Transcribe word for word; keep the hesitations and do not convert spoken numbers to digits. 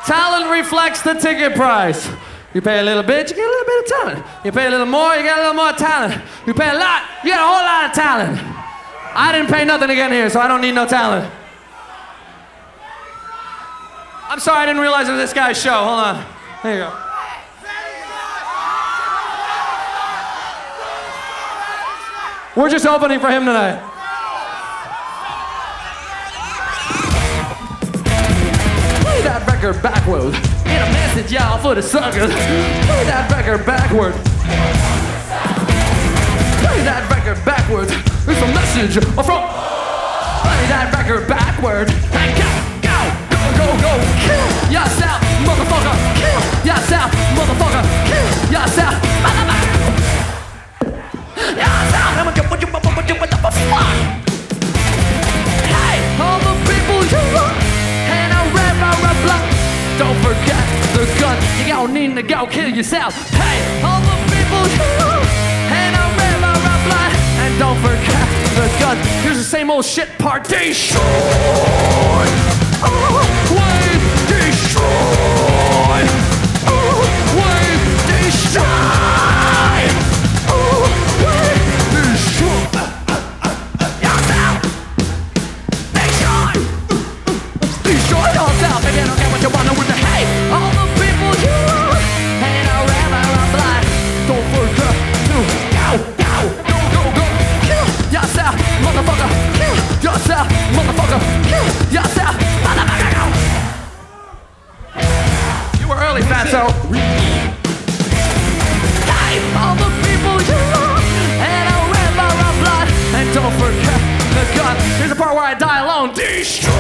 Talent reflects the ticket price. You pay a little bit, you get a little bit of talent. You pay a little more, you get a little more talent. You pay a lot, you get a whole lot of talent. I didn't pay nothing to get here, so I don't need no talent. I'm sorry, I didn't realize it was this guy's show. Hold on. There you go. We're just opening for him tonight. Play that record backwards. Get a message, y'all, for the suckers. Play that record backwards. Play that record backwards. It's a message from. Play that record backwards. And go, go, go, go, go. Kill yourself, motherfucker. Kill yourself, motherfucker. Kill yourself, motherfucker. Yourself. What you, what you, what the fuck? Hey, all the people you love, and a red rubber block. Don't forget the gun. You don't need to go kill yourself. Hey, all the people you love, and a red rubber block. And don't forget the gun. Here's the same old shit part. Destroy. Oh, wave. Destroy. Oh, wave. Destroy. Oh, wave. Destroy. Yourself. Destroy. Destroy yourself. If you don't get what you want with the hate. All the people you love. And a red rubber block. Don't forget to go, go, go, go, go. Kill yourself, motherfucker. Kill yourself, motherfucker. Kill yourself, motherfucker. Go. You were early, fatso. Hey, all the people you love, and a red bar of blood. And don't forget the gun. Here's the part where I die alone. Destroy.